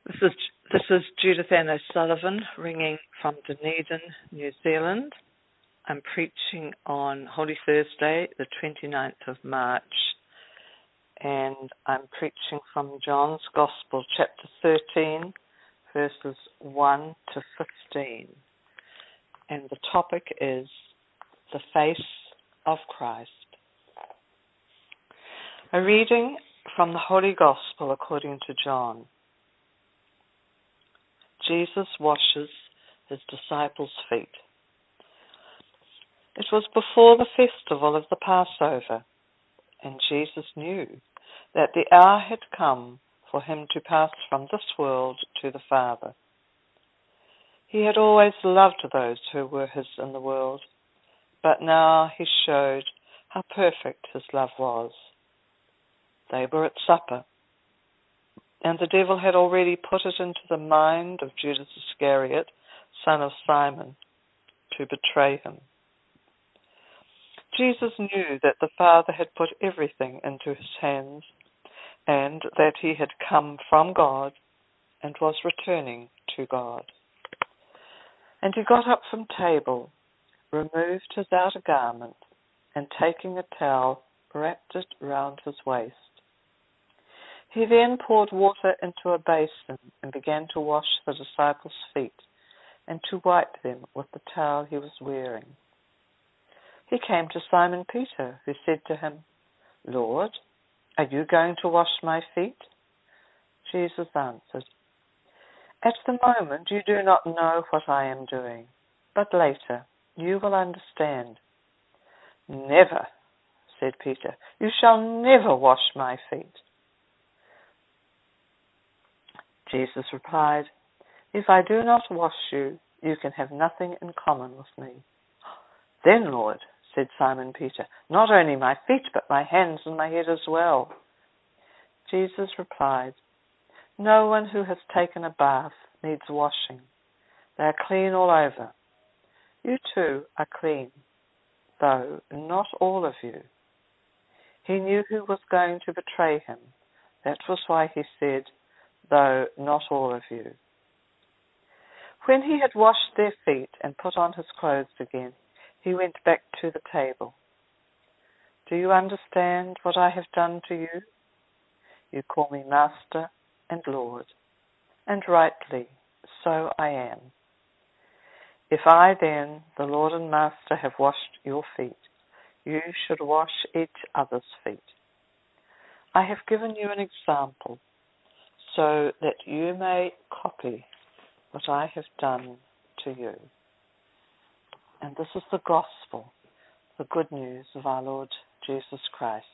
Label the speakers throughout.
Speaker 1: This is Judith Ann O'Sullivan ringing from Dunedin, New Zealand. I'm preaching on Holy Thursday, the 29th of March, and I'm preaching from John's Gospel, chapter 13, verses 1 to 15. And the topic is the face of Christ. A reading from the Holy Gospel according to John. Jesus washes his disciples' feet. It was before the festival of the Passover, and Jesus knew that the hour had come for him to pass from this world to the Father. He had always loved those who were his in the world, but now he showed how perfect his love was. They were at supper, and the devil had already put it into the mind of Judas Iscariot, son of Simon, to betray him. Jesus knew that the Father had put everything into his hands, and that he had come from God and was returning to God. And he got up from table, removed his outer garment, and taking a towel, wrapped it round his waist. He then poured water into a basin and began to wash the disciples' feet and to wipe them with the towel he was wearing. He came to Simon Peter, who said to him, "Lord, are you going to wash my feet?" Jesus answered, "At the moment you do not know what I am doing, but later you will understand." "Never," said Peter, "you shall never wash my feet." Jesus replied, "If I do not wash you, you can have nothing in common with me." "Then, Lord," said Simon Peter, "not only my feet, but my hands and my head as well." Jesus replied, "No one who has taken a bath needs washing. They are clean all over. You too are clean, though not all of you." He knew who was going to betray him. That was why he said, "though not all of you." When he had washed their feet and put on his clothes again, he went back to the table. "Do you understand what I have done to you? You call me Master and Lord, and rightly, so I am. If I then, the Lord and Master, have washed your feet, you should wash each other's feet. I have given you an example, so that you may copy what I have done to you." And this is the gospel, the good news of our Lord Jesus Christ.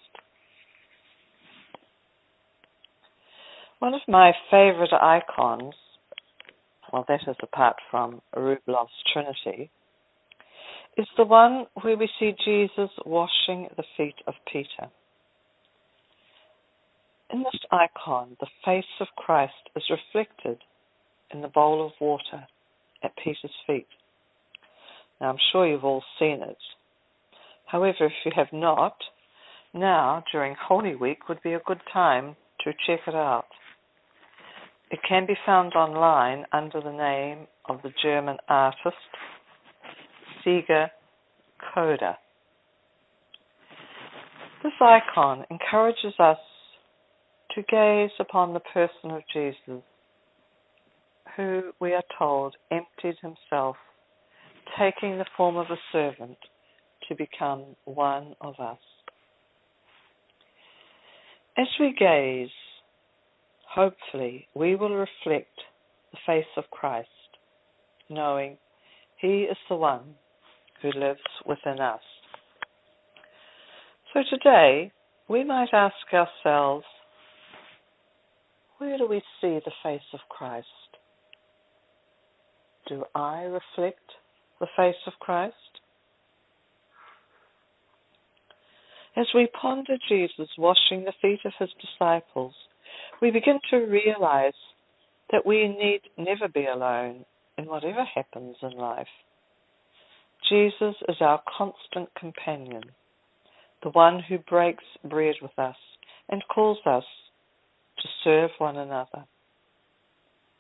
Speaker 1: One of my favorite icons, well, that is apart from Rubloff's Trinity, is the one where we see Jesus washing the feet of Peter. In this icon, the face of Christ is reflected in the bowl of water at Peter's feet. Now, I'm sure you've all seen it. However, if you have not, now, during Holy Week, would be a good time to check it out. It can be found online under the name of the German artist Sieger Koda. This icon encourages us to gaze upon the person of Jesus, who, we are told, emptied himself, taking the form of a servant to become one of us. As we gaze, hopefully we will reflect the face of Christ, knowing he is the one who lives within us. So today, we might ask ourselves, where do we see the face of Christ? Do I reflect the face of Christ? As we ponder Jesus washing the feet of his disciples, we begin to realize that we need never be alone in whatever happens in life. Jesus is our constant companion, the one who breaks bread with us and calls us to serve one another.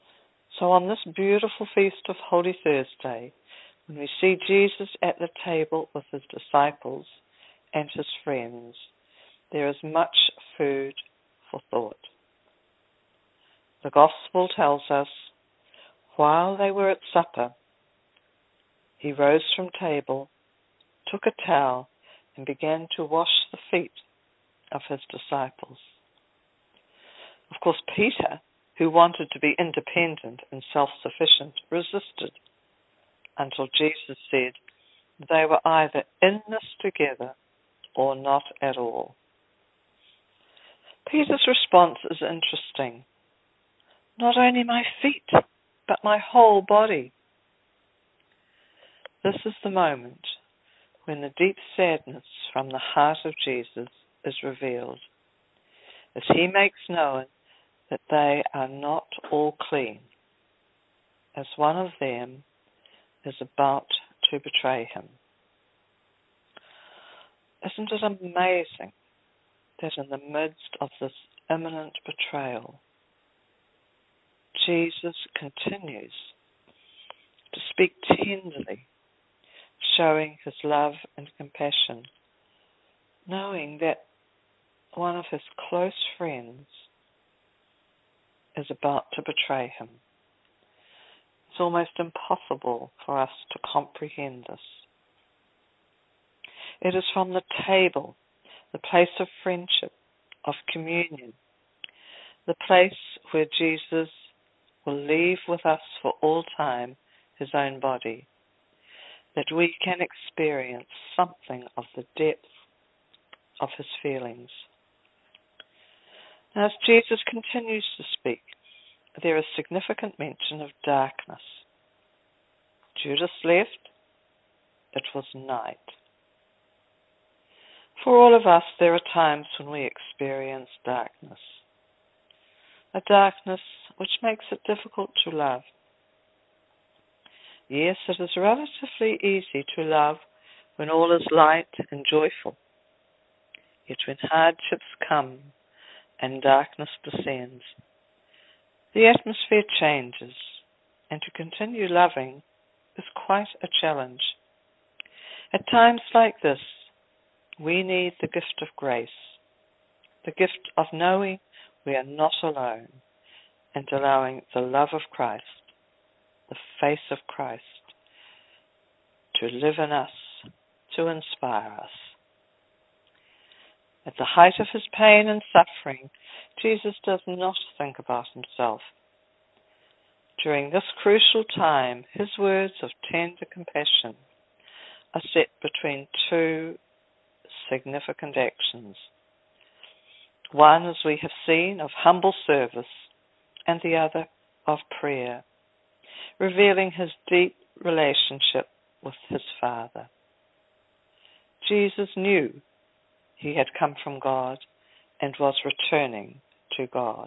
Speaker 1: So on this beautiful feast of Holy Thursday, when we see Jesus at the table with his disciples and his friends, there is much food for thought. The Gospel tells us, while they were at supper, he rose from table, took a towel, and began to wash the feet of his disciples. Of course, Peter, who wanted to be independent and self-sufficient, resisted until Jesus said they were either in this together or not at all. Peter's response is interesting. Not only my feet, but my whole body. This is the moment when the deep sadness from the heart of Jesus is revealed, as he makes known that they are not all clean, as one of them is about to betray him. Isn't it amazing that in the midst of this imminent betrayal, Jesus continues to speak tenderly, showing his love and compassion, knowing that one of his close friends is about to betray him. It's almost impossible for us to comprehend this. It is from the table, the place of friendship, of communion, the place where Jesus will leave with us for all time his own body, that we can experience something of the depth of his feelings. As Jesus continues to speak, there is significant mention of darkness. Judas left, it was night. For all of us, there are times when we experience darkness, a darkness which makes it difficult to love. Yes, it is relatively easy to love when all is light and joyful. Yet when hardships come and darkness descends, the atmosphere changes, and to continue loving is quite a challenge. At times like this, we need the gift of grace, the gift of knowing we are not alone, and allowing the love of Christ, the face of Christ, to live in us, to inspire us. At the height of his pain and suffering, Jesus does not think about himself. During this crucial time, his words of tender compassion are set between two significant actions. One, as we have seen, of humble service, and the other of prayer, revealing his deep relationship with his Father. Jesus knew he had come from God and was returning to God.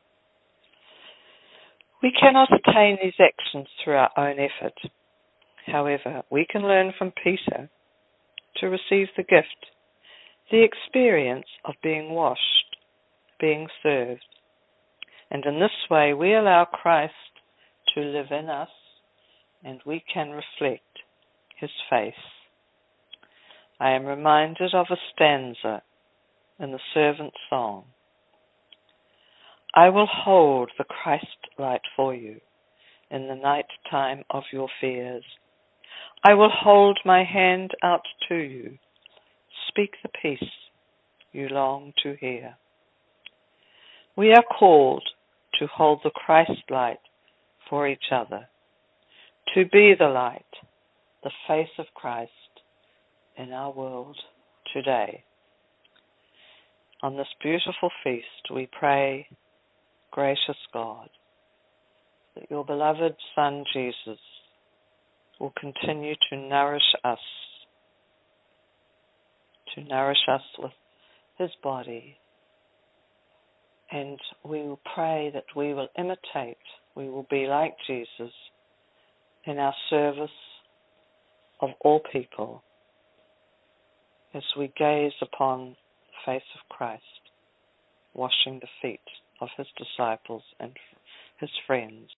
Speaker 1: We cannot attain these actions through our own effort. However, we can learn from Peter to receive the gift, the experience of being washed, being served. And in this way, we allow Christ to live in us, and we can reflect his face. I am reminded of a stanza in the servant song. I will hold the Christ light for you in the night time of your fears. I will hold my hand out to you. Speak the peace you long to hear. We are called to hold the Christ light for each other, to be the light, the face of Christ in our world today. On this beautiful feast, we pray, gracious God, that your beloved Son Jesus will continue to nourish us with his body. And we will pray that we will imitate, we will be like Jesus in our service of all people as we gaze upon the face of Christ, washing the feet of his disciples and his friends.